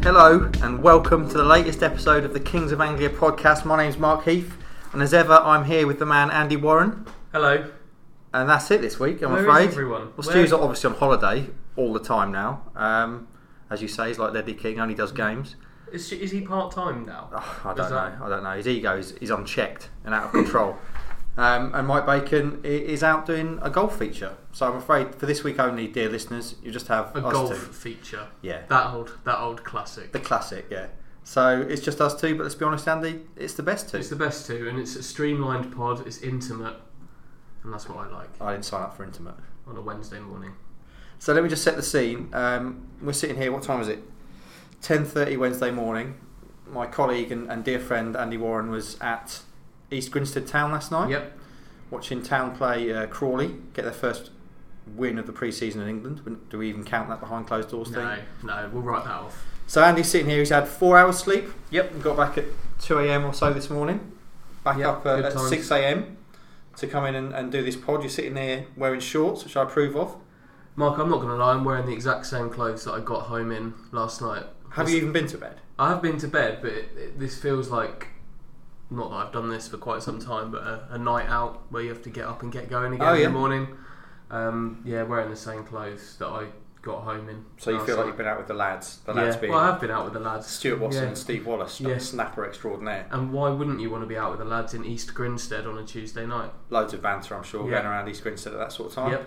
Hello and welcome to the latest episode of the Kings of Anglia podcast. My name's Mark Heath and as ever I'm here with the man Andy Warren. Hello. And that's it this week, I'm Where afraid. Is everyone? Well, Stu's obviously on holiday all the time now. As you say, he's like Ledley King, only does games. Is he part-time now? Oh, I don't know. His ego is unchecked and out of control. And Mike Bacon is out doing a golf feature. So I'm afraid for this week only, dear listeners, you just have a us golf two. feature. Yeah. That old classic. The classic, yeah. So it's just us two, but let's be honest, Andy, it's the best two. It's the best two, and it's a streamlined pod, it's intimate, and that's what I like. I didn't sign up for intimate. On a Wednesday morning. So let me just set the scene. We're sitting here, what time is it? 10:30 Wednesday morning. My colleague and dear friend Andy Warren was at East Grinstead Town last night. Yep. Watching Town play Crawley, get their first win of the pre-season in England. Do we even count that behind closed doors thing? No, we'll write that off. So Andy's sitting here, he's had 4 hours sleep. Yep. Got back at 2 a.m. or so this morning. Back up at 6 a.m. to come in and do this pod. You're sitting there wearing shorts, which I approve of. Mark, I'm not going to lie, I'm wearing the exact same clothes that I got home in last night. Have you even been to bed? I have been to bed, but this feels like, not that I've done this for quite some time, but a night out where you have to get up and get going again in the morning. Wearing the same clothes that I got home in. So you feel like you've been out with the lads? The lads being I have been out with the lads. Stuart Watson and Steve Wallace, snapper extraordinaire. And why wouldn't you want to be out with the lads in East Grinstead on a Tuesday night? Loads of banter, I'm sure, going around East Grinstead at that sort of time.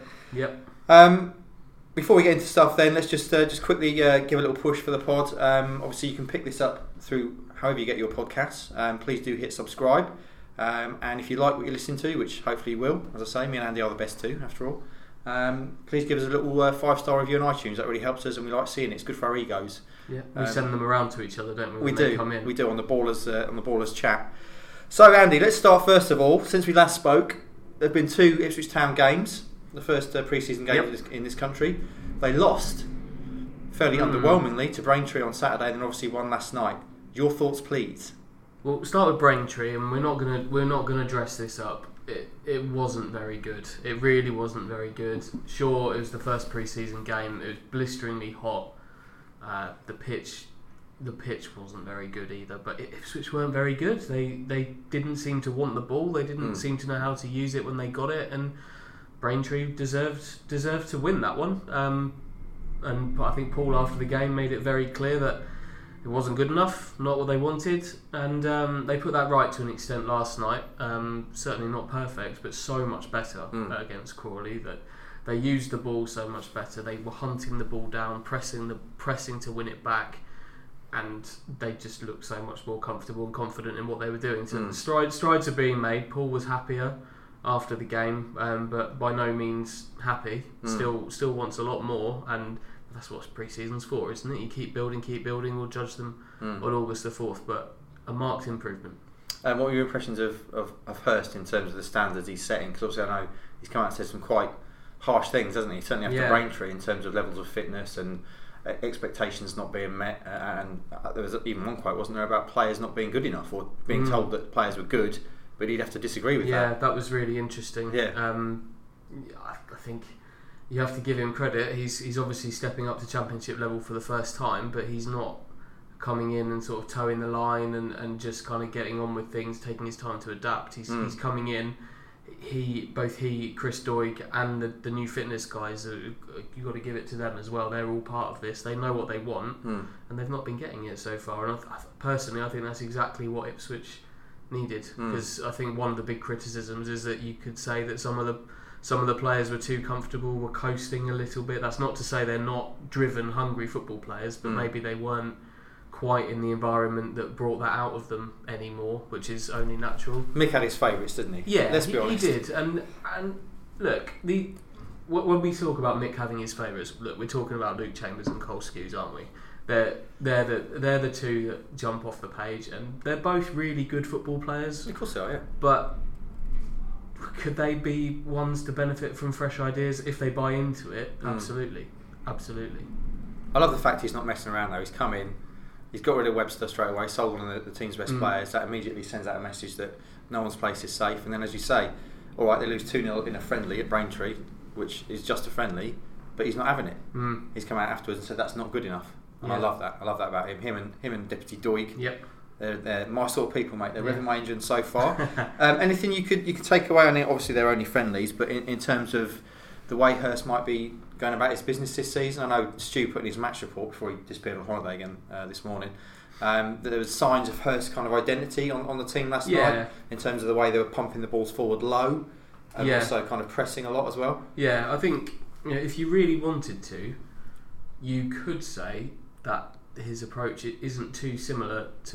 Yep. Before we get into stuff then, let's just quickly give a little push for the pod. Obviously you can pick this up through however you get your podcasts. Please do hit subscribe. And if you like what you listen to, which hopefully you will, as I say, me and Andy are the best two after all, please give us a little 5-star review on iTunes. That really helps us and we like seeing it. It's good for our egos. Yeah, we send them around to each other, don't we? We do. We do on the Ballers chat. So Andy, let's start first of all. Since we last spoke, there have been 2 Ipswich Town games. The first pre-season game in this country. They lost fairly underwhelmingly to Braintree on Saturday, and then obviously won last night. Your thoughts, please. Well, we'll start with Braintree, and we're not gonna dress this up. It wasn't very good. It really wasn't very good. Sure, it was the first pre-season game. It was blisteringly hot. The pitch wasn't very good either. But Ipswich weren't very good. They didn't seem to want the ball. They didn't seem to know how to use it when they got it, and Braintree deserved to win that one. And I think Paul after the game made it very clear that it wasn't good enough, not what they wanted, and they put that right to an extent last night. Certainly not perfect, but so much better against Crawley, that they used the ball so much better. They were hunting the ball down, pressing to win it back, and they just looked so much more comfortable and confident in what they were doing. So the strides are being made. Paul was happier after the game, but by no means happy. Still wants a lot more, and that's what pre-season's for, isn't it? You keep building, we'll judge them on August the 4th, but a marked improvement. What were your impressions of Hurst in terms of the standards he's setting? Because obviously I know he's come out and said some quite harsh things, hasn't he? Certainly after Braintree, in terms of levels of fitness and expectations not being met, and there was even one quote, wasn't there, about players not being good enough, or being told that players were good, but he'd have to disagree with that. Yeah, that was really interesting. Yeah. I think you have to give him credit. He's obviously stepping up to championship level for the first time, but he's not coming in and sort of towing the line and just kind of getting on with things, taking his time to adapt. He's coming in. Both he, Chris Doig, and the new fitness guys, you've got to give it to them as well. They're all part of this. They know what they want, and they've not been getting it so far. And personally, I think that's exactly what Ipswich needed, because I think one of the big criticisms is that you could say that some of the players were too comfortable, were coasting a little bit. That's not to say they're not driven, hungry football players, but maybe they weren't quite in the environment that brought that out of them anymore, which is only natural. Mick had his favourites, didn't he? Yeah, let's be honest. He did. And look, when we talk about Mick having his favourites, look, we're talking about Luke Chambers and Cole Skews, aren't we? They're the two that jump off the page, and they're both really good football players. Of course they are, yeah. But could they be ones to benefit from fresh ideas if they buy into it? Absolutely. I love the fact he's not messing around though. He's come in, he's got rid of Webster straight away, sold one of the team's best players. That immediately sends out a message that no one's place is safe. And then, as you say, all right, they lose 2-0 in a friendly at Braintree, which is just a friendly, but he's not having it. He's come out afterwards and said that's not good enough. and I love that. I love that about him. Him and Deputy Doig. Yep. They're my sort of people, mate. They're rhythm my engine so far. Anything you could take away on it? Obviously, they're only friendlies, but in terms of the way Hurst might be going about his business this season, I know Stu put in his match report before he disappeared on holiday again this morning. That there was signs of Hurst's kind of identity on the team last night in terms of the way they were pumping the balls forward low and also kind of pressing a lot as well. Yeah, I think if you really wanted to, you could say that his approach isn't too dissimilar to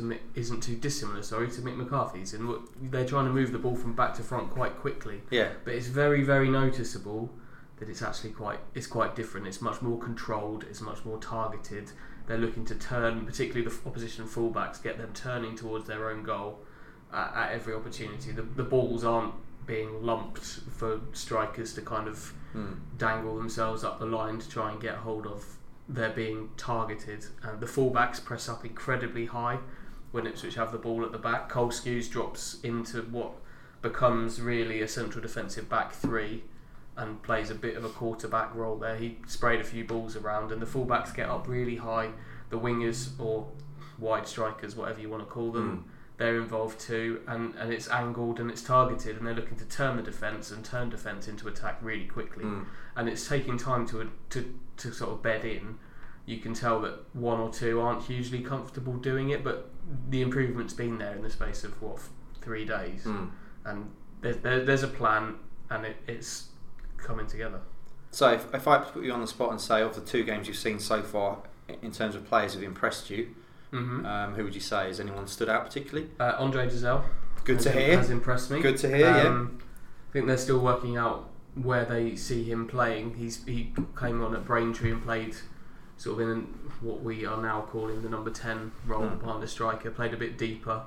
Mick McCarthy's, and they're trying to move the ball from back to front quite quickly. Yeah, but it's very, very noticeable that it's actually quite different. It's much more controlled. It's much more targeted. They're looking to turn, particularly the opposition fullbacks, get them turning towards their own goal at every opportunity. The balls aren't being lumped for strikers to kind of dangle themselves up the line to try and get hold of. They're being targeted, and the fullbacks press up incredibly high when Ipswich have the ball at the back. Cole Skews drops into what becomes really a central defensive back three and plays a bit of a quarterback role there. He sprayed a few balls around, and the fullbacks get up really high. The wingers, or wide strikers, whatever you want to call them, they're involved too, and it's angled and it's targeted, and they're looking to turn the defence and turn defence into attack really quickly. And it's taking time to sort of bed in. You can tell that one or two aren't hugely comfortable doing it, but the improvement's been there in the space of 3 days, and there's a plan, and it's coming together. So if I put you on the spot and say, of the 2 games you've seen so far, in terms of players who've impressed you, who would you say? Has anyone stood out particularly? Andre Giselle. Good to hear. Has impressed me. Good to hear. I think they're still working out where they see him playing. He came on at Braintree and played sort of in what we are now calling the number 10 role behind the striker. Played a bit deeper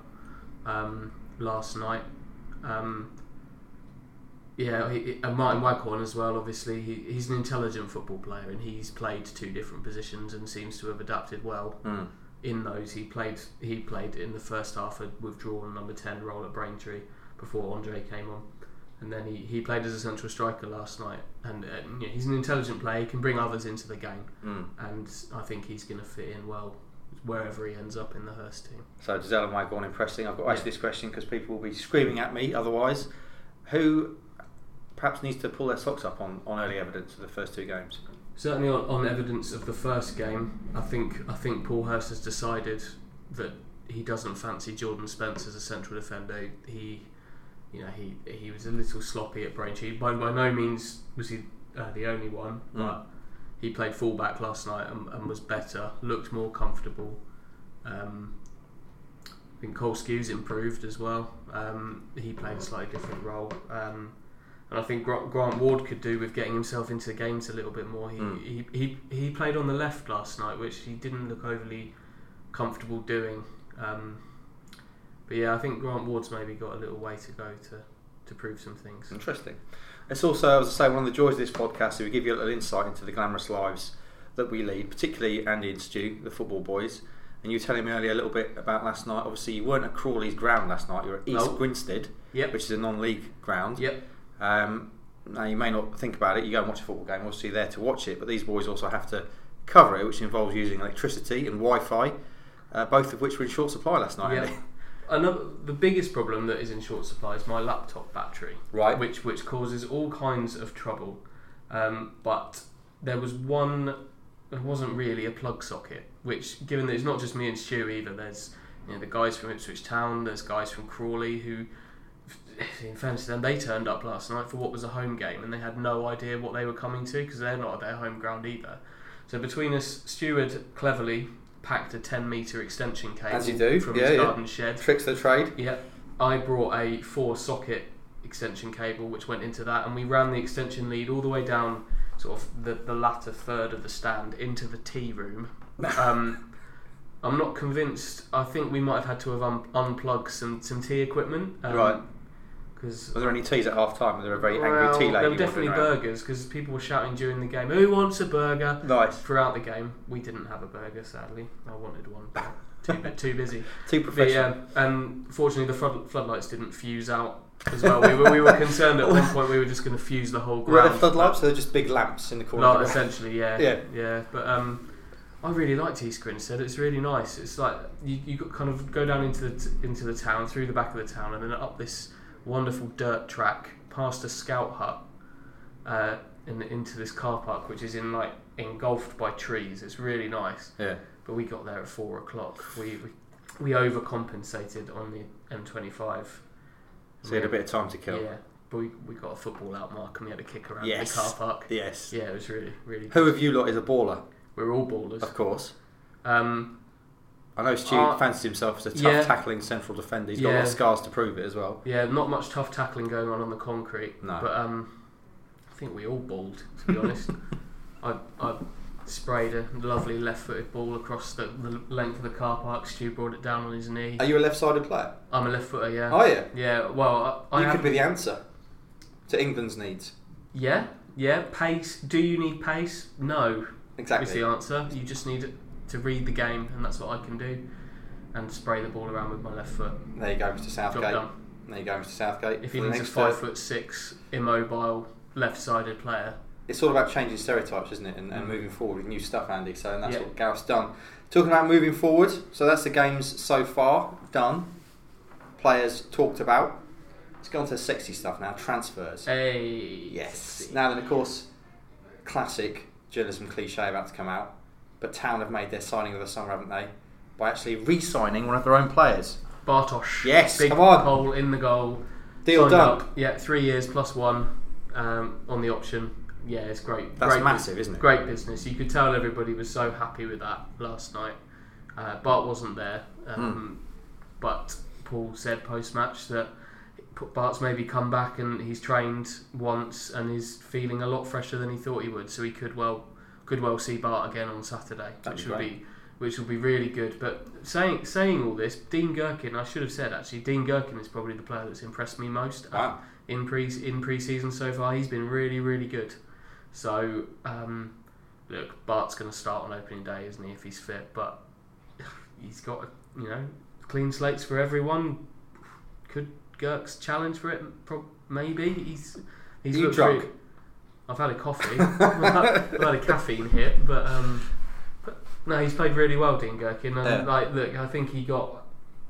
last night. And Martin Waghorn as well. Obviously, he's an intelligent football player, and he's played 2 different positions and seems to have adapted well in those. He played in the first half a withdrawn number 10 role at Braintree before Andre came on. And then he played as a central striker last night, and he's an intelligent player. He can bring others into the game, and I think he's going to fit in well wherever he ends up in the Hurst team. So Giselle and Waghorn impressing. I've got to ask this question because people will be screaming at me otherwise. Who perhaps needs to pull their socks up on early evidence of the first 2 games? Certainly on evidence of the first game, I think Paul Hurst has decided that he doesn't fancy Jordan Spence as a central defender. He was a little sloppy at Braintree. By no means was he the only one, but he played fullback last night and was better, looked more comfortable. I think Cole Skews improved as well. He played a slightly different role. And I think Grant Ward could do with getting himself into the games a little bit more. He played on the left last night, which he didn't look overly comfortable doing. But yeah, I think Grant Ward's maybe got a little way to go to prove some things. Interesting. It's also, as I say, one of the joys of this podcast is we give you a little insight into the glamorous lives that we lead, particularly Andy and Stu, the football boys. And you were telling me earlier a little bit about last night. Obviously, you weren't at Crawley's ground last night. You were at East Grinstead, which is a non-league ground. Yep. Now, you may not think about it. You go and watch a football game. Obviously, you're there to watch it. But these boys also have to cover it, which involves using electricity and Wi-Fi, both of which were in short supply last night, Andy. The biggest problem that is in short supply is my laptop battery, right? Which causes all kinds of trouble. But there was one. It wasn't really a plug socket. Which, given that it's not just me and Stu either, there's the guys from Ipswich Town, there's guys from Crawley who, in fairness to them, they turned up last night for what was a home game, and they had no idea what they were coming to because they're not at their home ground either. So between us, Stuart cleverly packed a 10-metre extension cable as you do from his garden shed. Tricks of the trade. Yeah, I brought a 4-socket extension cable which went into that, and we ran the extension lead all the way down sort of the latter third of the stand into the tea room. I'm not convinced. I think we might have had to have unplugged some tea equipment. Right. Cause, were there any teas at half time? Were there a very angry tea lady? There were definitely burgers because people were shouting during the game, "Who wants a burger?" Nice. Throughout the game, we didn't have a burger. Sadly, I wanted one, but too busy. Too professional. But yeah, and fortunately the floodlights didn't fuse out as well. We were concerned at one point we were just going to fuse the whole ground. Were there floodlights? So they're just big lamps in the corner. No, essentially, yeah. But I really liked East Grinstead. It's really nice. It's like you kind of go down into the town, through the back of the town, and then up this wonderful dirt track past a scout hut, into this car park, which is engulfed by trees. It's really nice. Yeah. But we got there at 4 o'clock. We overcompensated on the M25. So you had a bit of time to kill. Yeah. But we got a football out mark and we had a kick around Yes. the car park. Yes. Yeah, it was really, really good. Who of you lot is a baller? We're all ballers. Of course. I know Stu fancies himself as a tough tackling central defender. He's got a lot of scars to prove it as well. Yeah, not much tough tackling going on the concrete. No. But I think we all balled, to be honest. I sprayed a lovely left-footed ball across the length of the car park. Stu brought it down on his knee. Are you a left-sided player? I'm a left footer, yeah. Are you? Yeah, well, you could be the answer to England's needs. Yeah, pace. Do you need pace? No. Exactly. Is the answer. You just need to read the game, and that's what I can do. And spray the ball around with my left foot. There you go, Mr. Southgate. Job done. There you go, Mr. Southgate. If he needs a 5'6", immobile, left-sided player. It's all about changing stereotypes, isn't it? And moving forward with new stuff, Andy. So that's what Gareth's done. Talking about moving forward, so that's the games so far done. Players talked about. Let's go on to the sexy stuff now. Transfers. Hey. Yes. Sexy. Now then, of course, classic journalism cliche about to come out. But Town have made their signing of the summer, haven't they? By actually re-signing one of their own players. Bartosz. Yes, Big come on. hole in the goal. Deal Signed done. Up. Yeah, 3 years plus one on the option. Yeah, it's great. That's great massive, isn't it? Great business. You could tell everybody was so happy with that last night. Bart wasn't there, but Paul said post-match that Bart's maybe come back and he's trained once and is feeling a lot fresher than he thought he would. So he could well see Bart again on Saturday, which will be really good. But saying all this, Dean Gherkin, I should have said actually, Dean Gherkin is probably the player that's impressed me most in pre-season so far. He's been really, really good. So look, Bart's going to start on opening day, isn't he, if he's fit? But he's got clean slates for everyone. Could Gherks challenge for it? Maybe he's you drunk? I've had a coffee. I've had a caffeine hit, but no, he's played really well, Dean Gherkin. And look, I think he got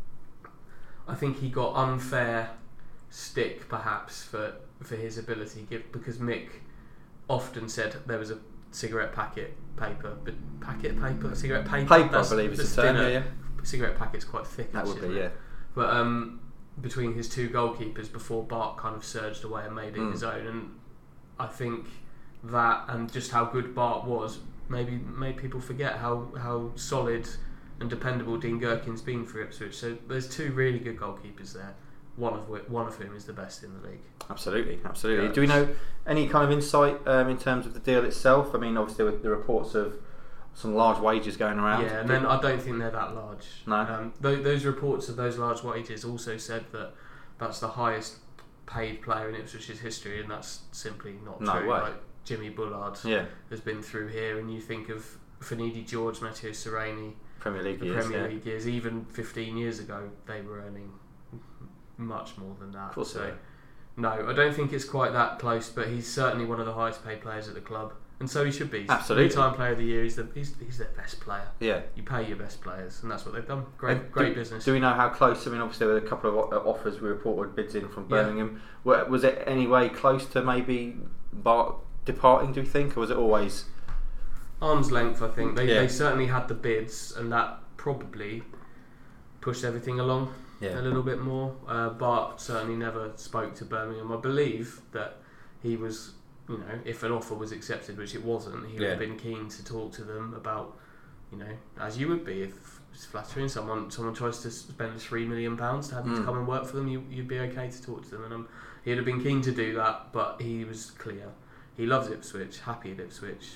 unfair stick perhaps for his ability, because Mick often said there was a cigarette packet paper. Cigarette paper, I believe is the term. Yeah. Cigarette packet's quite thick. That would be, yeah. But between his two goalkeepers before Bart kind of surged away and made it his own, and I think that and just how good Bart was maybe made people forget how solid and dependable Dean Gherkin's been for Ipswich. So there's two really good goalkeepers there, one of whom is the best in the league. Absolutely. Gherks. Do we know any kind of insight in terms of the deal itself? I mean, obviously with the reports of some large wages going around. Yeah, and then I don't think they're that large. No. Those reports of those large wages also said that that's the highest paid player in Ipswich's history, and that's simply not No true. way. Like Jimmy Bullard has been through here, and you think of Finidi George, Matteo Sereni, Premier League League years, even 15 years ago, they were earning much more than that. Of course so, no, I don't think it's quite that close, but he's certainly one of the highest paid players at the club. And so he should be. Absolutely. Two-time player of the year. He's their best player. Yeah. You pay your best players, and that's what they've done. Great business. Do we know how close? I mean, obviously there were a couple of offers we reported bids in from Birmingham. Was it any way close to maybe Bart departing, do you think, or was it always arm's length? I think they certainly had the bids, and that probably pushed everything along a little bit more. Bart certainly never spoke to Birmingham. I believe that he was, if an offer was accepted, which it wasn't, he would have been keen to talk to them about, as you would be if it's flattering. Someone tries to spend £3 million to have you to come and work for them, you'd be okay to talk to them, and he'd have been keen to do that, but he was clear. He loves Ipswich, happy at Ipswich.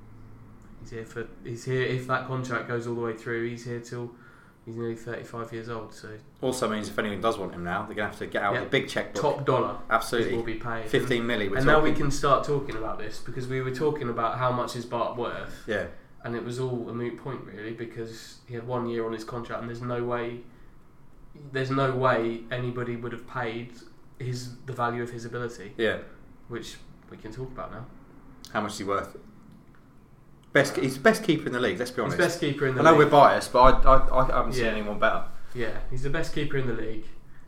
He's here if that contract goes all the way through. He's here till he's nearly 35 years old. So also means if anyone does want him now, they're going to have to get out the big checkbook. Top dollar. Absolutely. Will be paid. 15 million. And now we can start talking about this, because we were talking about how much is Bart worth. Yeah. And it was all a moot point really, because he had 1 year on his contract, and there's no way anybody would have paid the value of his ability. Yeah. Which we can talk about now. How much is he worth? He's the best keeper in the league. Let's be honest. He's best keeper in the league. I know league. we're biased, but I haven't seen anyone better. Yeah, he's the best keeper in the league.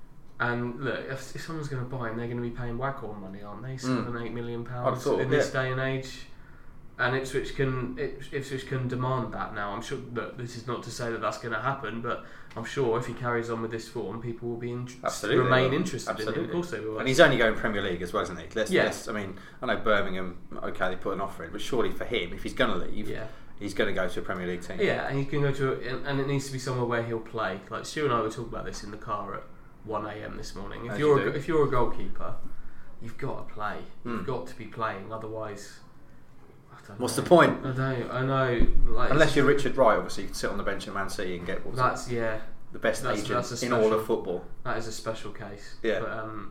And look, if someone's going to buy him, they're going to be paying Waghorn money, aren't they? £7-8 million in this day and age. And Ipswich can demand that now. I'm sure that this is not to say that that's going to happen, but I'm sure if he carries on with this form, people will be remain interested in him. Of course they will. And he's only going Premier League as well, isn't he? I mean, I know Birmingham, okay, they put an offer in, but surely for him, if he's going to leave, he's going to go to a Premier League team. Yeah, and he can go to, and it needs to be somewhere where he'll play. Like Stu and I were talking about this in the car at 1 a.m. this morning. If you're a goalkeeper, you've got to play. You've got to be playing, otherwise. What's the point? I know. Like, unless you're Richard Wright, obviously, you can sit on the bench at Man City and get the best agent in all of football. That is a special case. Yeah.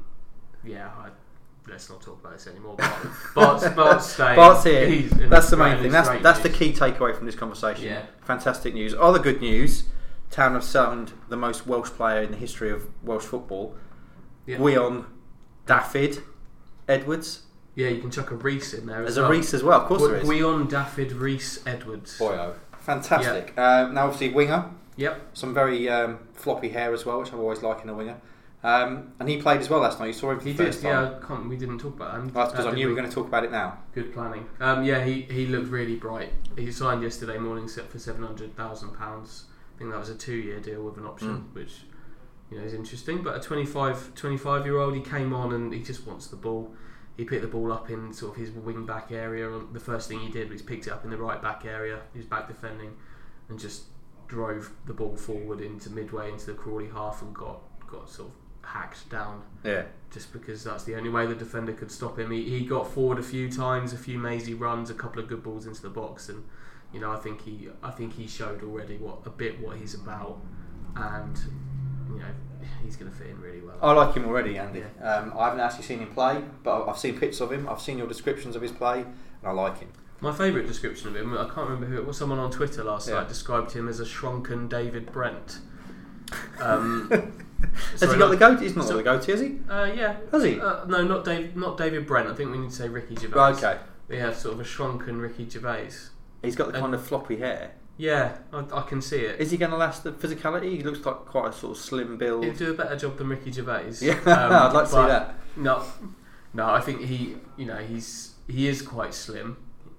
But, let's not talk about this anymore. Bart's staying. Bart's here. That's the main thing. That's the key takeaway from this conversation. Yeah. Fantastic news. Other good news. Town have signed the most Welsh player in the history of Welsh football. Yeah. Gwion Dafydd Edwards. Yeah, you can chuck a Reese in there. There's a Reese as well, of course there is. Gwion Dafydd Reese Edwards. Boyo. Fantastic. Yep. Now, obviously, winger. Yep. Some very floppy hair as well, which I've always liked in a winger. And he played as well last night. You saw him for the first time. Yeah, we didn't talk about him. That's because I knew we were going to talk about it now. Good planning. He looked really bright. He signed yesterday morning for £700,000. I think that was a 2-year deal with an option, which is interesting. But a 25-year-old, he came on and he just wants the ball. He picked the ball up in sort of his wing back area. The first thing he did was picked it up in the right back area. He was back defending and just drove the ball forward into midway into the Crawley half and got sort of hacked down. Yeah. Just because that's the only way the defender could stop him. He got forward a few times, a few mazy runs, a couple of good balls into the box, and I think he showed already what he's about, and he's going to fit in really well. I like him already, Andy. Yeah. I haven't actually seen him play, but I've seen pictures of him. I've seen your descriptions of his play, and I like him. My favourite description of him, I can't remember who it was. Someone on Twitter last night described him as a shrunken David Brent. Has he got the goatee? He's not got the goatee, has he? Yeah. Has he? No, not David Brent. I think we need to say Ricky Gervais. Okay. We have sort of a shrunken Ricky Gervais. He's got the kind of floppy hair. Yeah, I can see it. Is he going to last the physicality? He looks like quite a sort of slim build. He'll do a better job than Ricky Gervais. Yeah, I'd like to see that. No, I think he is quite slim,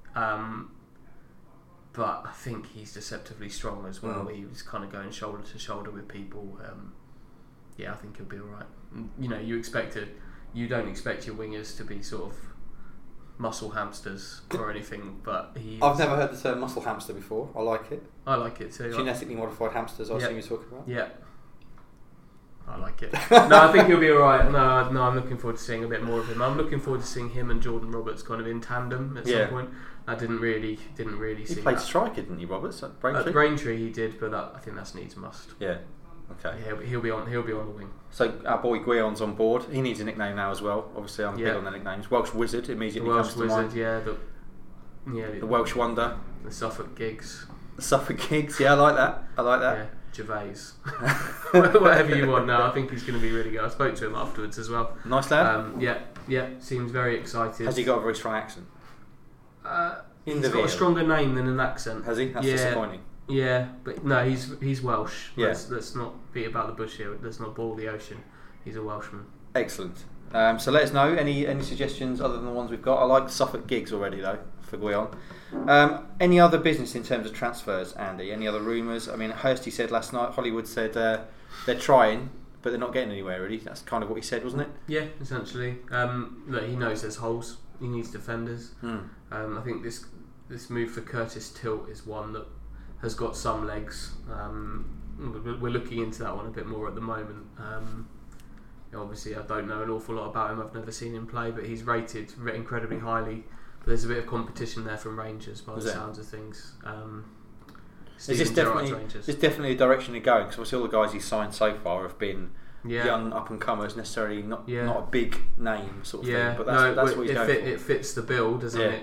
but I think he's deceptively strong as well. He was kind of going shoulder to shoulder with people. I think he'll be all right. You don't expect your wingers to be sort of muscle hamsters or anything, but I've never heard the term muscle hamster before. I like it. I like it too. Genetically modified hamsters, I assume you're talking about? Yeah. I like it. No, I think he'll be alright. No, I'm looking forward to seeing a bit more of him. I'm looking forward to seeing him and Jordan Roberts kind of in tandem at some point. I didn't really see He played striker, didn't he, Roberts, at Braintree? At Braintree he did, but I think that's needs must. Yeah. Okay. Yeah, he'll be on the wing. So our boy Gwion's on board. He needs a nickname now as well. Obviously, I'm big on the nicknames. Welsh Wizard immediately comes to mind. The Welsh Wonder. The Suffolk Giggs. The Suffolk Giggs. Yeah, I like that. Yeah, Gervais. Whatever you want. No, I think he's going to be really good. I spoke to him afterwards as well. Nice lad. Yeah. Seems very excited. Has he got a very strong accent? He's got a stronger name than an accent. Has he? That's disappointing. Yeah, but no, he's Welsh. Let's not beat about the bush here. Let's not boil the ocean. He's a Welshman. Excellent. So let us know any suggestions other than the ones we've got. I like Suffolk Giggs already though for Gwion. Any other business in terms of transfers, Andy? Any other rumours? I mean, Hursty said last night. Hollywood said they're trying, but they're not getting anywhere. Really, that's kind of what he said, wasn't it? Yeah, essentially. Look, he knows there's holes. He needs defenders. I think this move for Curtis Tilt is one that has got some legs. We're looking into that one a bit more at the moment. Obviously, I don't know an awful lot about him. I've never seen him play, but he's rated incredibly highly. But there's a bit of competition there from Rangers by the sounds of things. Is this definitely a direction to go? Because obviously all the guys he's signed so far have been young up and comers, necessarily not a big name sort of thing. But that's what he's going for. It fits the bill, doesn't it?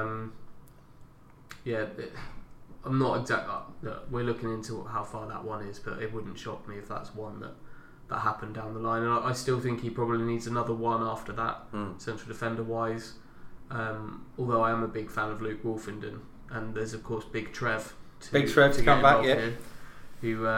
I'm not exact. Look, we're looking into how far that one is, but it wouldn't shock me if that's one that happened down the line. And I still think he probably needs another one after that, central defender wise. Although I am a big fan of Luke Wolfenden, and there's of course Big Trev. Big Trev to come back, yeah. Who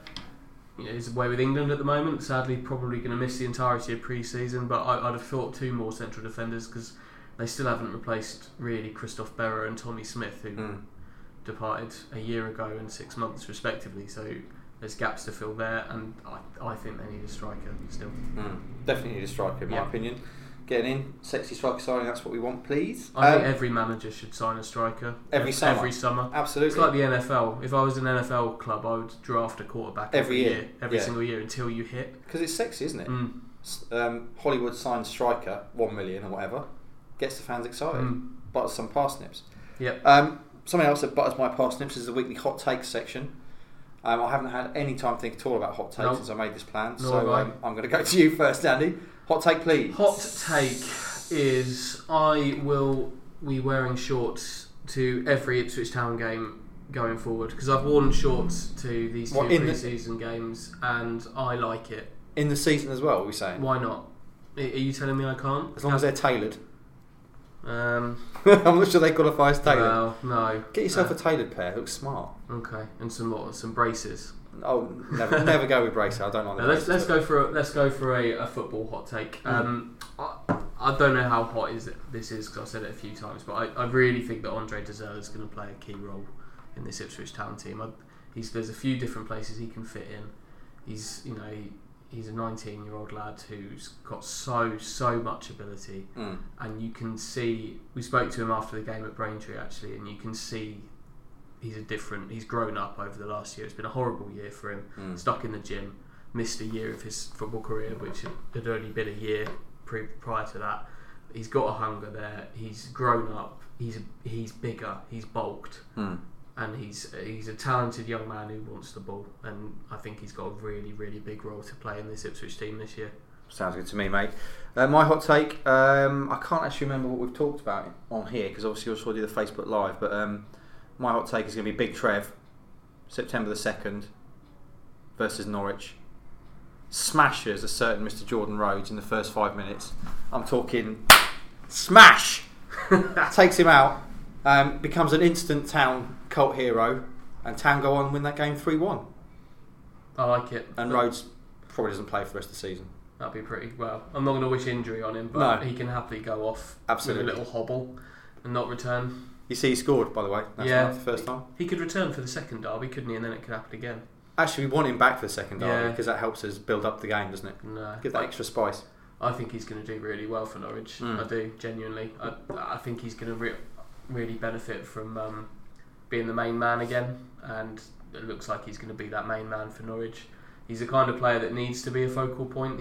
is away with England at the moment. Sadly, probably going to miss the entirety of pre-season. But I'd have thought 2 more central defenders because they still haven't replaced really Christophe Berra and Tommy Smith, who departed a year ago and 6 months respectively. So there's gaps to fill there, and I think they need a striker still. Definitely need a striker, in my opinion. Getting in, sexy striker signing, that's what we want, please. I think every manager should sign a striker. Every summer. Absolutely. It's like the NFL. If I was an NFL club, I would draft a quarterback every year. Every single year until you hit. Because it's sexy, isn't it? Hollywood signs striker, 1 million or whatever, gets the fans excited. Butters some parsnips. Yep. Something else that butters my parsnips is the weekly hot takes section. I haven't had any time to think at all about hot takes since I made this plan. I'm going to go to you first, Andy. Hot take, please. Hot take is I will be wearing shorts to every Ipswich Town game going forward because I've worn shorts to these 2 pre-season games and I like it. In the season as well, are we saying? Why not? Are you telling me I can't? As long as they're tailored. I'm not sure they qualify as tailored. Well, no. Get yourself a tailored pair. It looks smart. Okay, and some braces. Oh, never go with braces. I don't like the braces. Let's go for a football hot take. I don't know how hot this is because I've said it a few times, but I really think that Andre Deserve is going to play a key role in this Ipswich Town team. There's a few different places he can fit in. He's a 19-year-old lad who's got so much ability, and you can see. We spoke to him after the game at Braintree actually, and you can see. He's grown up over the last year. It's been a horrible year for him. Stuck in the gym, missed a year of his football career, which had only been a year prior to that. He's got a hunger there. He's grown up. He's bigger. He's bulked, and he's a talented young man who wants the ball. And I think he's got a really really big role to play in this Ipswich team this year. Sounds good to me, mate. My hot take. I can't actually remember what we've talked about on here because obviously we also do the Facebook Live, but. My hot take is going to be Big Trev, September the 2nd, versus Norwich. Smashes a certain Mr. Jordan Rhodes in the first 5 minutes. I'm talking smash! Takes him out, becomes an instant Town cult hero, and Town go on and win that game 3-1. I like it. And Rhodes probably doesn't play for the rest of the season. That'd be pretty well. I'm not going to wish injury on him, but he can happily go off with a little hobble and not return. You see he scored, by the way. That's the first time. He could return for the second derby, couldn't he? And then it could happen again. Actually, we want him back for the second derby because that helps us build up the game, doesn't it? No. Give that extra spice. I think he's going to do really well for Norwich. I do, genuinely. I think he's going to really benefit from being the main man again. And it looks like he's going to be that main man for Norwich. He's the kind of player that needs to be a focal point.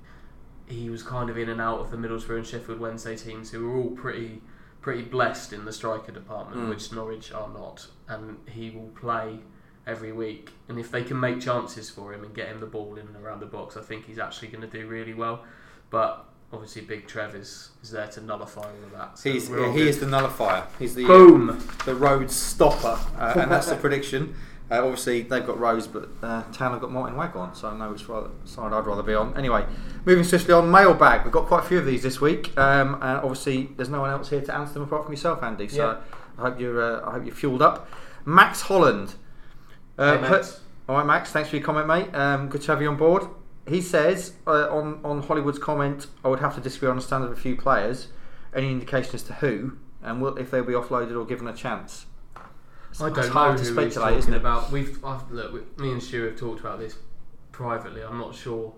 He was kind of in and out of the Middlesbrough and Sheffield Wednesday teams who were all pretty blessed in the striker department, which Norwich are not, and he will play every week, and if they can make chances for him and get him the ball in and around the box, I think he's actually going to do really well. But obviously Big Trev is there to nullify all of that. So he is the nullifier. He's the the Rhodes stopper, and that's the prediction. Obviously they've got Rose, but Town have got Martin Wagg on, so I know which side I'd rather be on. Anyway, moving swiftly on, mailbag. We've got quite a few of these this week, and obviously there's no one else here to answer them apart from yourself, Andy. So I hope you're fueled up. Max Holland. Hey, Max. All right, Max. Thanks for your comment, mate. Good to have you on board. He says on Hollywood's comment, I would have to disagree on the standard of a few players. Any indication as to who and if they'll be offloaded or given a chance? I don't know who he's talking about. Me and Stu have talked about this privately. I'm not sure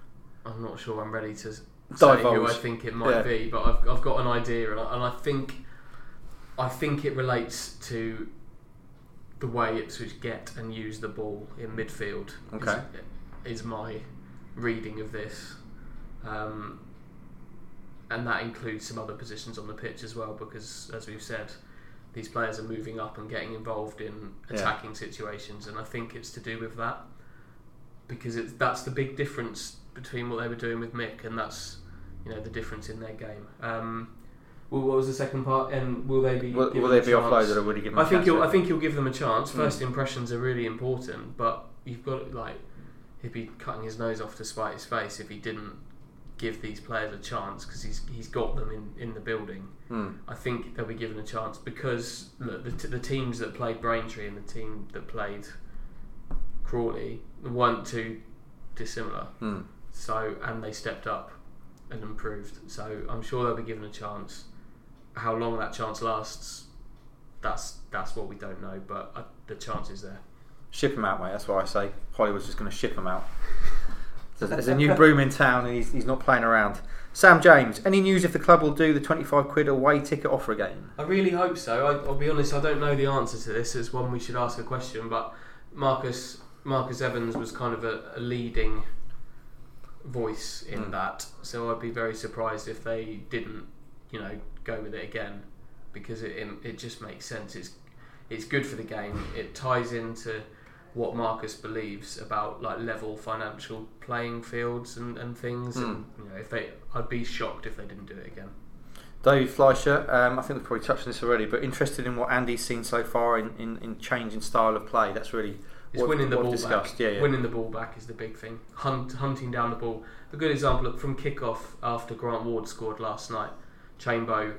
I'm ready to say who I think it might be, but I've got an idea, and I think it relates to the way Ipswich get and use the ball in midfield. Okay, is my reading of this, and that includes some other positions on the pitch as well, because as we've said, these players are moving up and getting involved in attacking situations, and I think it's to do with that, because that's the big difference between what they were doing with Mick, and that's the difference in their game. What was the second part? And will they be offloaded, or would he give them a chance? I think he'll give them a chance. First impressions are really important, but you've got he'd be cutting his nose off to spite his face if he didn't give these players a chance because he's got them in the building. I think they'll be given a chance because look, the teams that played Braintree and the team that played Crawley weren't too dissimilar. So, and they stepped up and improved. So I'm sure they'll be given a chance. How long that chance lasts, that's what we don't know. But the chance is there. Ship him out, mate. That's what I say. Hollywood's just going to ship him out. There's a new Broom in town, and he's not playing around. Sam James, any news if the club will do the £25 away ticket offer again? I really hope so. I'll be honest, I don't know the answer to this. It's one we should ask a question. But Marcus Evans was kind of a leading voice in that, so I'd be very surprised if they didn't, go with it again, because it just makes sense. It's good for the game. It ties into what Marcus believes about like level financial playing fields and things. And I'd be shocked if they didn't do it again. David Fleischer, I think we've probably touched on this already, but interested in what Andy's seen so far in change in style of play. That's really winning the ball discussed. back. Winning the ball back is the big thing. Hunting down the ball. A good example from kick-off after Grant Ward scored last night. Chambo,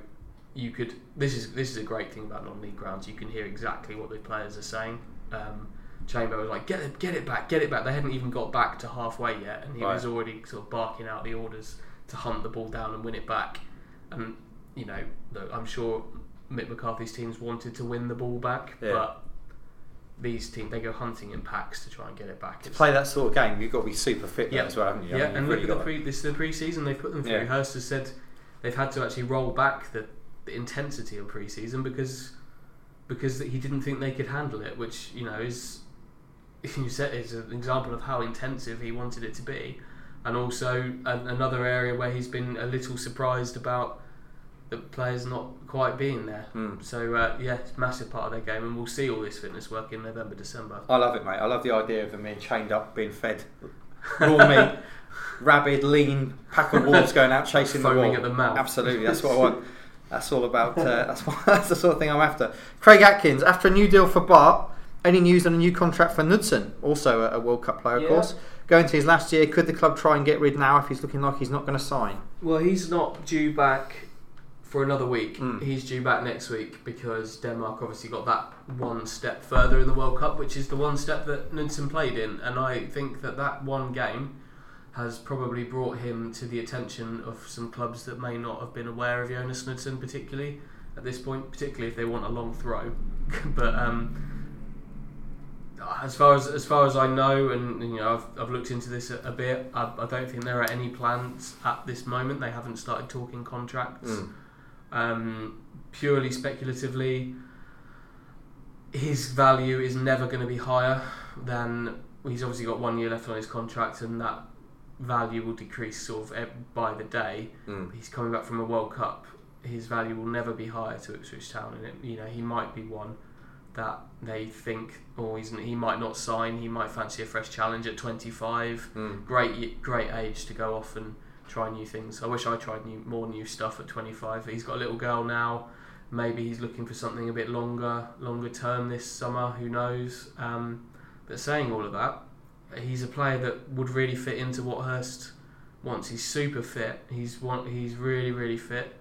this is a great thing about non-league grounds. You can hear exactly what the players are saying. Chambo was like, get it back. They hadn't even got back to halfway yet, and he was already sort of barking out the orders to hunt the ball down and win it back. And look, I'm sure Mick McCarthy's teams wanted to win the ball back, but these teams, they go hunting in packs to try and get it back. To play that sort of game, you've got to be super fit as well, haven't you? Yeah, and look at this is the pre-season they've put them through. Hurst has said they've had to actually roll back the intensity of pre-season because he didn't think they could handle it, which is, if you said, is an example of how intensive he wanted it to be. And also another area where he's been a little surprised about the players not quite being there. So it's a massive part of their game, and we'll see all this fitness work in November, December. I love it, mate. I love the idea of them being chained up, being fed raw meat, rabid, lean pack of wolves going out chasing the foaming wall. At the mouth. Absolutely, that's what I want. That's all about. That's the sort of thing I'm after. Craig Atkins, after a new deal for Bart, any news on a new contract for Knudsen? Also a World Cup player, of course. Going to his last year, could the club try and get rid now if he's looking like he's not going to sign? Well, he's not due back for another week. He's due back next week because Denmark obviously got that one step further in the World Cup, which is the one step that Knudsen played in. And I think that one game has probably brought him to the attention of some clubs that may not have been aware of Jonas Knudsen, particularly at this point, particularly if they want a long throw. But as far as I know, and I've looked into this a bit, I don't think there are any plans at this moment. They haven't started talking contracts. Purely speculatively, his value is never going to be higher than, he's obviously got 1 year left on his contract, and that value will decrease sort of by the day. He's coming back from a World Cup. His value will never be higher to Ipswich Town, and he might be one that they think, he might not sign. He might fancy a fresh challenge at 25. Great age to go off and try new things. I wish I tried more new stuff at 25. He's got a little girl now. Maybe he's looking for something a bit longer term this summer. Who knows? But saying all of that, he's a player that would really fit into what Hurst wants. He's super fit. He's really, really fit.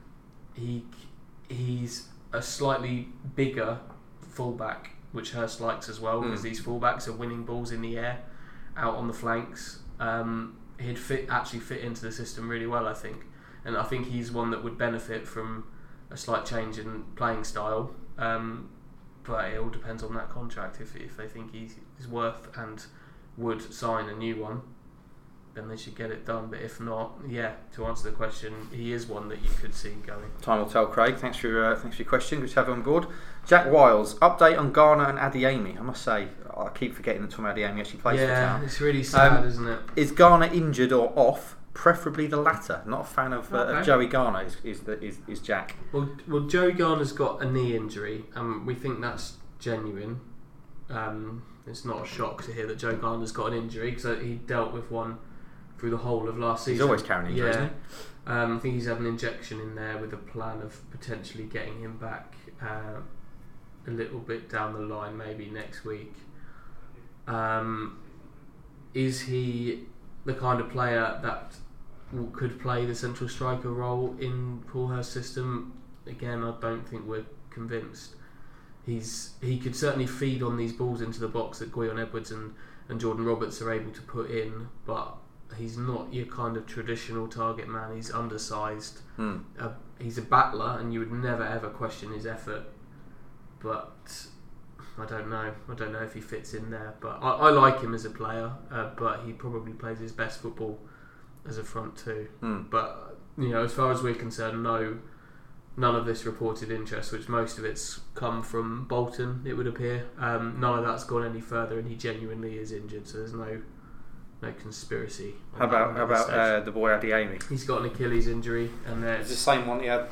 He's a slightly bigger fullback, which Hurst likes as well, because these fullbacks are winning balls in the air, out on the flanks. He'd actually fit into the system really well, I think, and I think he's one that would benefit from a slight change in playing style. But it all depends on that contract. If they think he's worth and would sign a new one, then they should get it done. But if not, to answer the question, he is one that you could see going. Time will tell, Craig. Thanks for your question. Good to have you on board. Jack Wiles, update on Garner and Adeyemi. I must say, I keep forgetting that Tom Adeyemi actually plays for Town. Yeah, it's really sad, isn't it? Is Garner injured or off? Preferably the latter. Not a fan of Joey Garner. Is Jack? Well, Joey Garner's got a knee injury, and we think that's genuine. It's not a shock to hear that Joe Garner's got an injury, because he dealt with one through the whole of last season. He's always carrying injuries, isn't he? I think he's had an injection in there with a plan of potentially getting him back a little bit down the line, maybe next week. Is he the kind of player that could play the central striker role in Paul Hurst's system. Again, I don't think we're convinced. He could certainly feed on these balls into the box that Guion Edwards and Jordan Roberts are able to put in, but he's not your kind of traditional target man. He's undersized. He's a battler, and you would never ever question his effort. But I don't know. I don't know if he fits in there. But I like him as a player. But he probably plays his best football as a front two. But as far as we're concerned, none of this reported interest, which most of it's come from Bolton, it would appear. None of that's gone any further, and he genuinely is injured. So there's no conspiracy. How about the boy Adeyemi? He's got an Achilles injury, and there's the same one he had.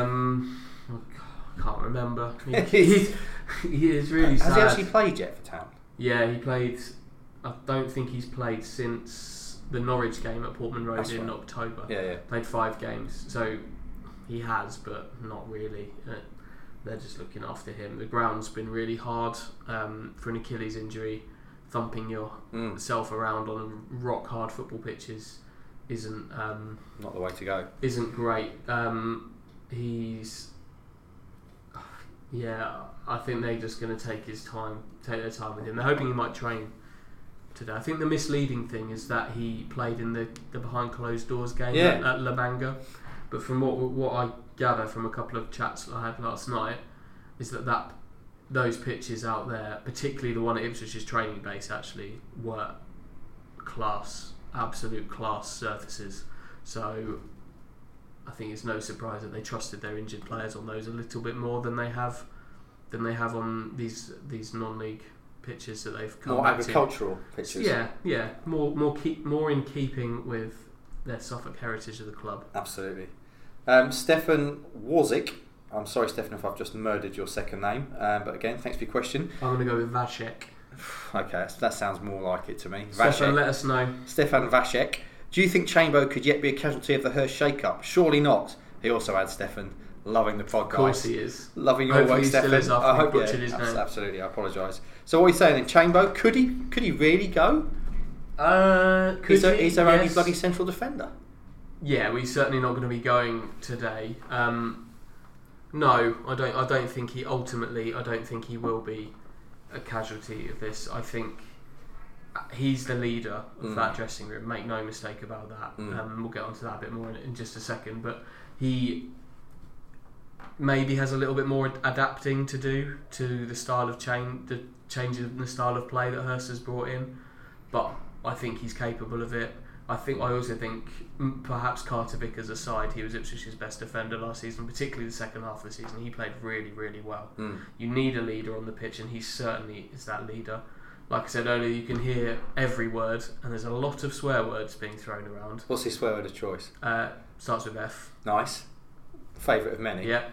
I can't remember. He is really sad. Has he actually played yet for Town? Yeah, he played. I don't think he's played since the Norwich game at Portman Road in October. Yeah. Played 5 games, so he has, but not really. They're just looking after him. The ground's been really hard for an Achilles injury. Thumping yourself around on rock hard football pitches isn't not the way to go. Isn't great. I think they're just going to take their time with him. They're hoping he might train today. I think the misleading thing is that he played in the behind closed doors game at La Manga, but from what I gather from a couple of chats I had last night is that those pitches out there, particularly the one at Ipswich's training base, actually were absolute class surfaces. So I think it's no surprise that they trusted their injured players on those a little bit more than they have on these non-league pitches that they've come more back agricultural pitches. Yeah, more in keeping with their Suffolk heritage of the club. Absolutely. Stefan Warzik. I'm sorry, Stefan, if I've just murdered your second name. But again, thanks for your question. I'm going to go with Vashek. Okay, that sounds more like it to me. Stefan, let us know. Stefan Vashek. Do you think Chambo could yet be a casualty of the Hurst shake-up? Surely not. He also adds, Stefan, loving the podcast. Of course he is. Loving your work, Stefan. I hope his name. Absolutely, I apologise. So what are you saying then? Chambo, could he really go? He's our only bloody central defender. Yeah, we're certainly not going to be going today. No, I don't think he ultimately. I don't think he will be a casualty of this. I think he's the leader of that dressing room. Make no mistake about that. We'll get onto that a bit more in just a second. But he maybe has a little bit more adapting to do to the style of the change in the style of play that Hurst has brought in. But I think he's capable of it. I also think perhaps Carter Vickers aside, he was Ipswich's best defender last season, particularly the second half of the season. He played really, really well. You need a leader on the pitch, and he certainly is that leader. Like I said earlier, you can hear every word, and there's a lot of swear words being thrown around. What's his swear word of choice? Starts with F. Nice. Favourite of many. Yeah.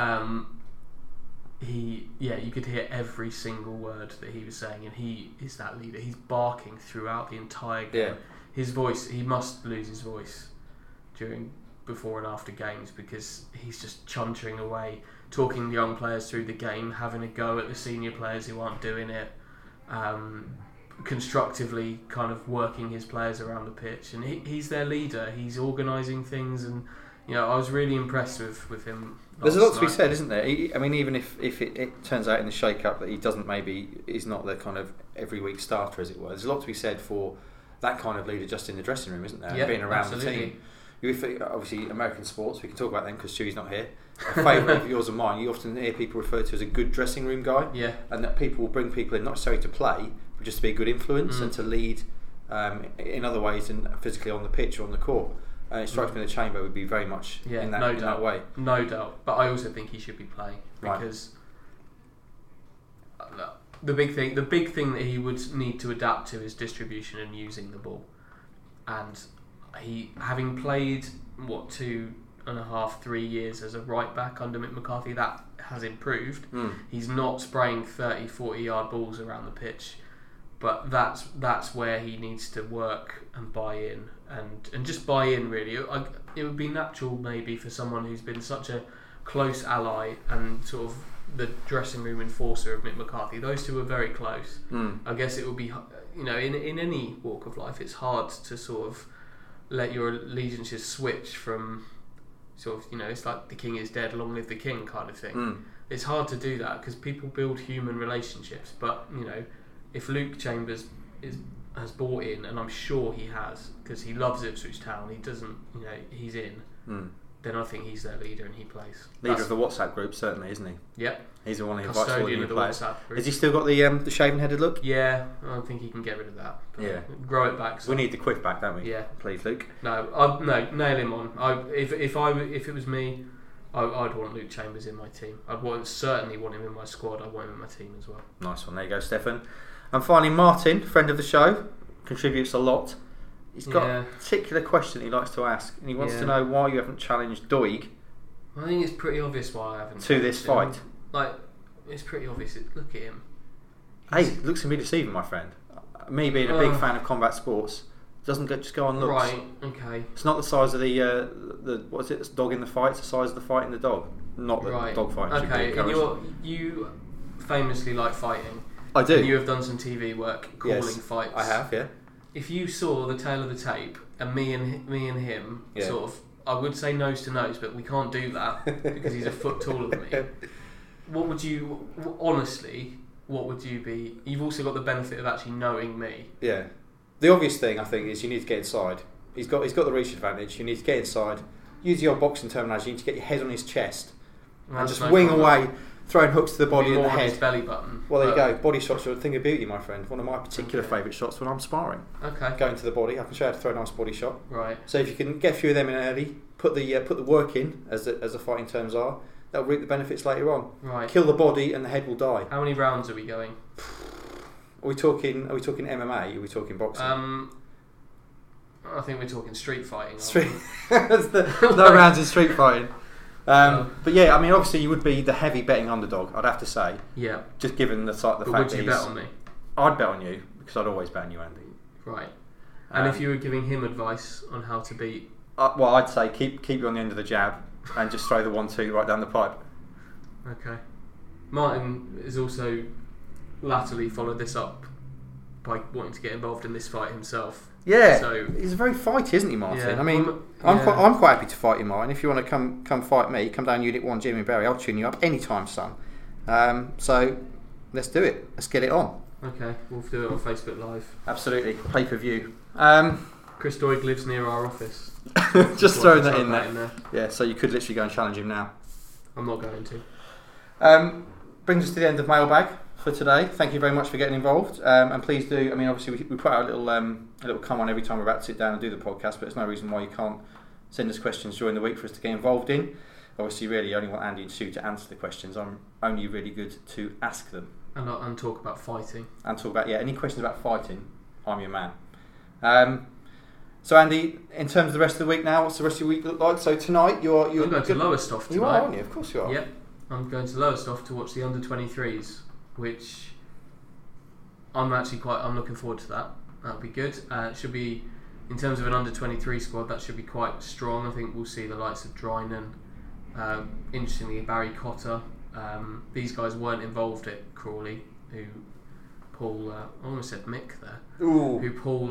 You could hear every single word that he was saying, and he is that leader. He's barking throughout the entire game. Yeah. His voice, he must lose his voice before and after games, because he's just chuntering away, talking young players through the game, having a go at the senior players who aren't doing it, constructively kind of working his players around the pitch, and he's their leader. He's organising things, and I was really impressed with him. There's a lot to be said, isn't there? Even if it turns out in the shake-up that he's not the kind of every week starter, as it were. There's a lot to be said for that kind of leader just in the dressing room, isn't there? Yeah, being around absolutely. the team. Obviously, American sports, we can talk about them because Stewie's not here. A favourite of yours and mine, you often hear people referred to as a good dressing room guy. Yeah. And that people will bring people in not necessarily to play, but just to be a good influence and to lead in other ways than physically on the pitch or on the court. And it strikes me that Chamber would be very much in that way. No doubt. But I also think he should be playing because the big thing that he would need to adapt to is distribution and using the ball. And he, having played 2.5, 3 years as a right back under Mick McCarthy, that has improved. He's not spraying 30, 40 yard balls around the pitch, but that's where he needs to work and buy in and just buy in really. It would be natural maybe for someone who's been such a close ally and sort of the dressing room enforcer of Mick McCarthy. Those two are very close. I guess it would be, in any walk of life, it's hard to sort of let your allegiances switch from sort of, it's like the king is dead, long live the king kind of thing. It's hard to do that because people build human relationships, but if Luke Chambers has bought in, and I'm sure he has because he loves Ipswich Town, he doesn't, he's in, then I think he's their leader and he plays. Leader of the WhatsApp group, certainly, isn't he? Yep. He's the one who invites all the new players. WhatsApp group. Has he still got the shaven-headed look? Yeah, I think he can get rid of that. Yeah. Grow it back. We need the quiff back, don't we? Yeah. Please, Luke. No, nail him on. If it was me, I'd want Luke Chambers in my team. Certainly want him in my squad. I'd want him in my team as well. Nice one. There you go, Stefan. And finally, Martin, friend of the show, contributes a lot. He's got a particular question he likes to ask, and he wants to know why you haven't challenged Doig. I think it's pretty obvious why I haven't. To this fight. It's pretty obvious. Look at him. Looks can be deceiving, my friend. Me being a big fan of combat sports, doesn't just go on looks. Right, okay. It's not the size of the what is it? It's dog in the fight. It's the size of the fight in the dog, not the dog fight. Okay, and you famously like fighting. I do. And you have done some TV work calling fights. I have, yeah. If you saw the tail of the tape and me and him sort of, I would say nose to nose, but we can't do that because he's a foot taller than me. What would you be? You've also got the benefit of actually knowing me. Yeah. The obvious thing I think is you need to get inside. He's got the reach advantage. You need to get inside. Use your boxing terminology. You need to get your head on his chest and just wing away, throwing hooks to the body and the head. His belly button. Well, there you go. Body shots are a thing of beauty, my friend. One of my particular favourite shots when I'm sparring. Okay. Going to the body, I can show you how to throw a nice body shot. Right. So if you can get a few of them in early, put the work in, as the fighting terms are, that'll reap the benefits later on. Right. Kill the body and the head will die. How many rounds are we going? Are we talking MMA? Are we talking boxing? I think we're talking street fighting. No rounds in street fighting. But yeah, I mean, obviously you would be the heavy betting underdog, I'd have to say. Yeah. Just given the fact that would you bet on me? I'd bet on you because I'd always bet on you, Andy. Right. And if you were giving him advice on how to beat, well, I'd say keep you on the end of the jab and just throw the 1-2 right down the pipe. Okay. Martin has also latterly followed this up by wanting to get involved in this fight himself. Yeah, so he's a very fighty, isn't he, Martin? Yeah. I mean, I'm quite happy to fight you, Martin. If you want to come fight me, come down Unit 1, Jimmy Berry. I'll tune you up anytime, son. So let's do it. Let's get it on. Okay, we'll do it on Facebook Live. Absolutely, pay-per-view. Chris Doig lives near our office. Just throwing that in there. Yeah, so you could literally go and challenge him now. I'm not going to. Brings us to the end of Mailbag for today. Thank you very much for getting involved, and please do. I mean, obviously we put out a little come on every time we're about to sit down and do the podcast, but there's no reason why you can't send us questions during the week for us to get involved in. Obviously, really, you only want Andy and Sue to answer the questions. I'm only really good to ask them and talk about fighting. And talk about any questions about fighting. I'm your man. So Andy, in terms of the rest of the week now, what's the rest of your week look like? So tonight you're going to Lowestoft tonight. You are, aren't you? Of course you are. Yep. I'm going to Lowestoft to watch the under-23s, which I'm looking forward to that. That'll be good. It should be, in terms of an under-23 squad, that should be quite strong. I think we'll see the likes of Drynan, interestingly Barry Cotter. These guys weren't involved at Crawley, who Paul, I almost said Mick there, who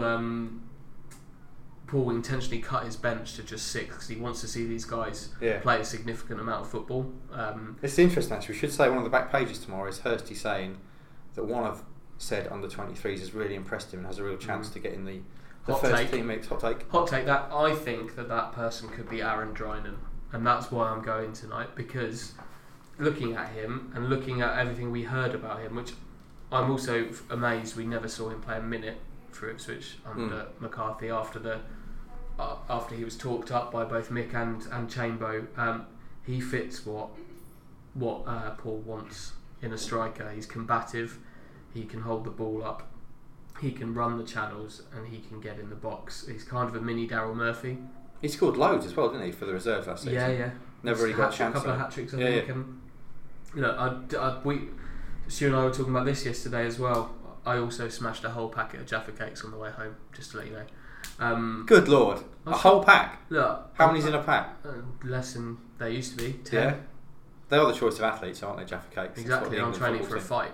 Paul intentionally cut his bench to just 6 because he wants to see these guys play a significant amount of football. It's interesting actually. We should say one of the back pages tomorrow is Hursty saying that one of said under 23s has really impressed him and has a real chance to get in the first team mix. Hot take. That I think that person could be Aaron Drynan, and that's why I'm going tonight, because looking at him and looking at everything we heard about him, which I'm also amazed we never saw him play a minute for Ipswich under McCarthy after he was talked up by both Mick and Chambo. He fits what Paul wants in a striker. He's combative, he can hold the ball up, he can run the channels, and he can get in the box. He's kind of a mini Daryl Murphy. He scored loads as well, didn't he, for the reserves last season? Yeah. Never really got a chance. A couple of hat-tricks, I think. Look, Stu and I were talking about this yesterday as well. I also smashed a whole packet of Jaffa cakes on the way home, just to let you know. Good Lord, a whole pack? Look, how many's in a pack? Less than they used to be. 10. Yeah. They are the choice of athletes, aren't they, Jaffa cakes? Exactly, I'm training for a fight.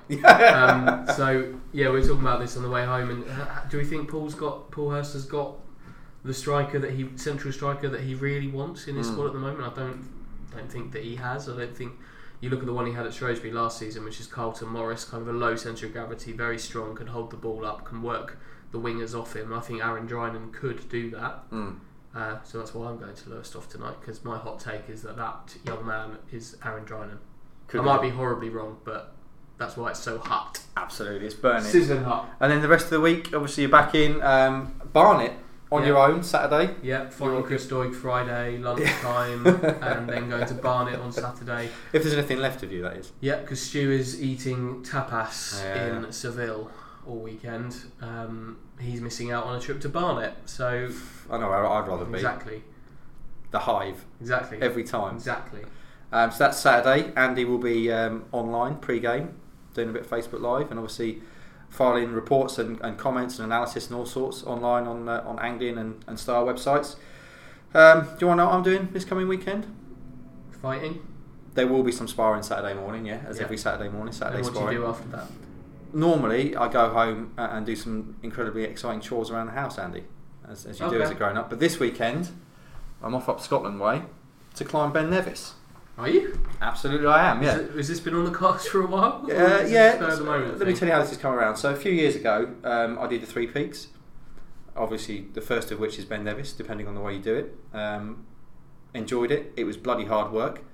So, yeah, we were talking about this on the way home, and do we think Paul Hurst has got the central striker that he really wants in his squad at the moment. I don't think that he has. I don't think you look at the one he had at Shrewsbury last season, which is Carlton Morris, kind of a low centre of gravity, very strong, can hold the ball up, can work the wingers off him. I think Aaron Drinan could do that. So that's why I'm going to Lowestoft tonight, because my hot take is that young man is Aaron Drinan. I might be horribly wrong, but that's why it's so hot. Absolutely, it's burning. Sizzling hot. And then the rest of the week, obviously, you're back in Barnet on your own Saturday. Yeah, fighting Chris Doig Friday, lunchtime, and then going to Barnet on Saturday. If there's anything left of you, that is. Yeah, because Stu is eating tapas in Seville all weekend. He's missing out on a trip to Barnet, so I know where I'd rather be. Exactly. The Hive. Exactly. Every time. Exactly. So that's Saturday. Andy will be online pre-game, doing a bit of Facebook Live, and obviously filing reports and comments and analysis and all sorts online on Anglian and Star websites. Do you want to know what I'm doing this coming weekend? Fighting. There will be some sparring Saturday morning, every Saturday morning. Saturday sparring. What do you do after that? Normally, I go home and do some incredibly exciting chores around the house, Andy, as you do as a grown-up. But this weekend, I'm off up Scotland way to climb Ben Nevis. Are you? Absolutely, I am. Yeah. Has this been on the cards for a while? Yeah. Let me tell you how this has come around. So a few years ago, I did the Three Peaks. Obviously, the first of which is Ben Nevis, depending on the way you do it. Enjoyed it. It was bloody hard work.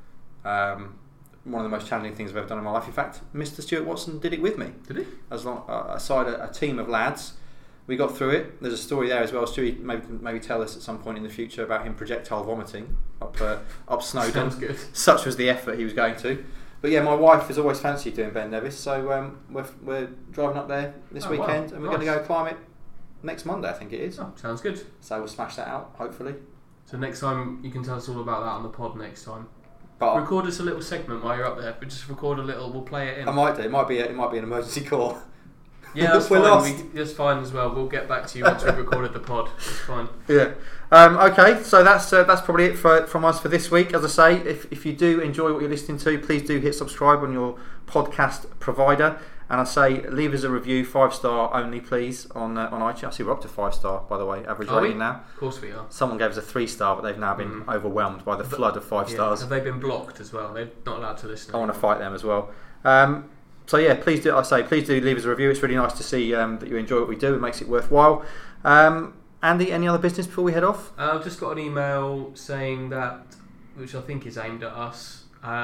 One of the most challenging things I've ever done in my life. In fact, Mr. Stuart Watson did it with me. Did he? Aside a team of lads, we got through it. There's a story there as well. Stuart maybe tell us at some point in the future about him projectile vomiting up Snowdon. Sounds good. Such was the effort he was going to. But yeah, my wife has always fancied doing Ben Nevis, so we're driving up there this weekend, and we're going to go climb it next Monday, I think it is. Oh, sounds good. So we'll smash that out, hopefully. So next time you can tell us all about that on the pod next time. But record us a little segment while you're up there, but just record a little. We'll play it in. I might do. It might be an emergency call. Yeah, that's fine. That's fine as well. We'll get back to you once we've recorded the pod. It's fine. Yeah. Okay. So that's probably it from us for this week. As I say, if you do enjoy what you're listening to, please do hit subscribe on your podcast provider. And I say, leave us a review, 5-star only, please, on iTunes. I see we're up to 5-star, by the way, average rating now. Of course we are. Someone gave us a 3-star, but they've now been overwhelmed by the flood of 5 stars. Have they been blocked as well? They're not allowed to listen. I want to fight them as well. So yeah, please do leave us a review. It's really nice to see that you enjoy what we do. It makes it worthwhile. Andy, any other business before we head off? I've just got an email saying that, which I think is aimed at us,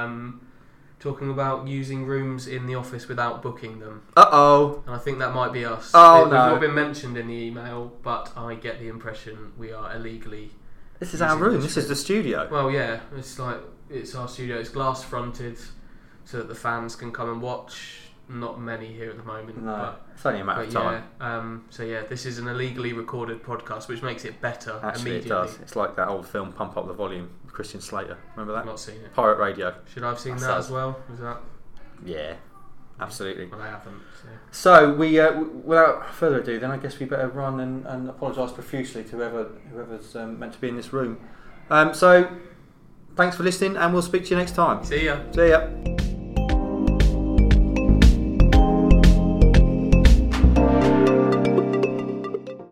talking about using rooms in the office without booking them. Uh-oh. And I think that might be us. Oh, We've no. not been mentioned in the email, but I get the impression we are illegally. This is our room. This is the studio. Well, yeah, it's our studio. It's glass fronted, so that the fans can come and watch. Not many here at the moment. No, but it's only a matter of time. Yeah, this is an illegally recorded podcast, which makes it better. Actually, immediately. it does. It's like that old film, Pump Up the Volume, with Christian Slater. Remember that? I've not seen it. Pirate Radio. Should I have seen that as well? Was that? Yeah, absolutely. Well, I haven't. So we, without further ado, then I guess we better run and apologise profusely to whoever's meant to be in this room. So thanks for listening, and we'll speak to you next time. See ya. See ya.